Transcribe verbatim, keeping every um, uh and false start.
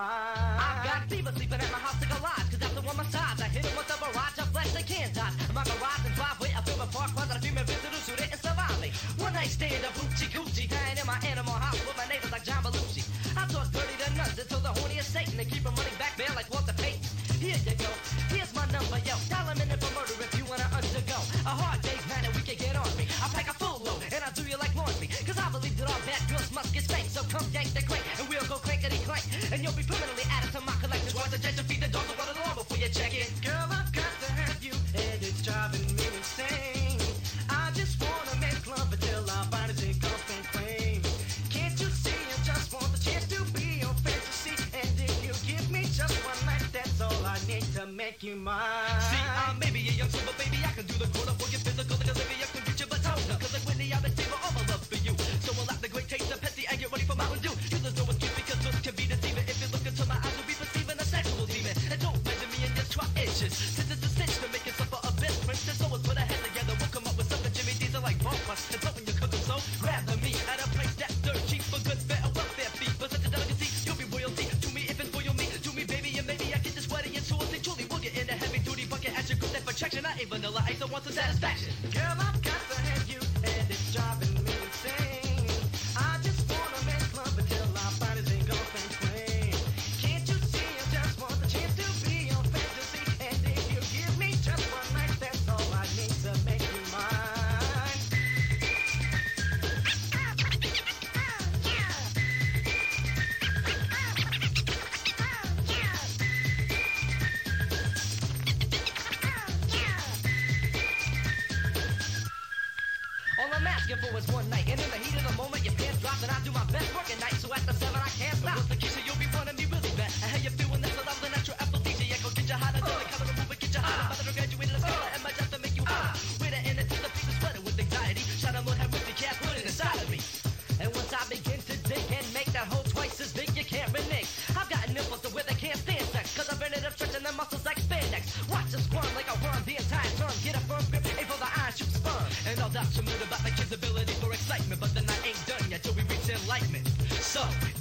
mind. I've got fever sleeping at my house to go live, cause after one massage, I hit him with a barrage of flesh they can't dodge. My garage and driveway, I fill my park, while I female visitors who didn't survive me. One night stand of hoochie coochie, dying in my animal house with my neighbors like John Belushi. I talk dirty to nuns until the horniest Satan, and keep them running back there like Walter Payton. Here you go, here's my number, yo. Dial a minute for murder if you wanna undergo a hard day's man and we can get on me. I pack a full load and I do you like laundry, cause I believe that all bad girls must get spanked. So come yank the crank and we'll go crankety clank, and you'll be permanently added to my collection. Twice a jet to feed the dog to run along before you check it. Girl, I've got to have you, and it's driving me insane. I just wanna make love until our bodies take off and claim. Can't you see I just want the chance to be your fantasy? And if you give me just one night, that's all I need to make you mine. See, I'm maybe a young sober baby, I can do the quarter for your physical, cause maybe I can reach your batona. Cause like Whitney, I've been saving all my love for you. So we'll have the great taste of Pepsi and get ready for Mountain Dew. You just know what's cute because looks can be deceiving. If you look into my eyes, you'll be perceiving a sexual demon. And don't measure me in your twelve inches, since it's a cinch to make yourself a best princess. So let's put our heads together, we'll come up with something Jimmy Diesel like ball bust. And so when you cook them so, grab the meat at a price that's dirt cheap for good, fair, and welfare fee. But such a delicacy, you'll be royalty to me if it's for me, to me baby, and maybe I get this sweaty and salty. Truly, we'll get in a heavy duty bucket at your good for traction. I ain't vanilla ice, I want some satisfaction. Girl, I've got to have you, and it's driving me insane. I just wanna make love until our bodies ain't off and claim. Can't you see I just want the chance to be your fantasy? And if you give me just one night, that's all I need to make you mine. All I'm asking for is one night, and in the heat of the moment, your pants drop, and I do my best work at night. So after seven, I can't stop. What's the key? So you'll be wanting me really bad. And how you feel when that's allowed, the natural aphrodisiac will get you hotter than the color of movie, get you hotter. By the graduated the scholar, and my job to make you hotter. With an inner to the piece of sweater with anxiety, shot a little head with the cat, put it inside of me. And once I begin to dig and make that hole twice as big, you can't renege. I've got nipples to where they can't stand sex, cause I've ended up stretching their muscles like spandex. Watch them squirm like a worm the entire term. Get a firm grip, aim for the iron, shoot sperm. And all doubts removed about the kid's ability for excitement, but the night ain't done yet till we reach enlightenment. So,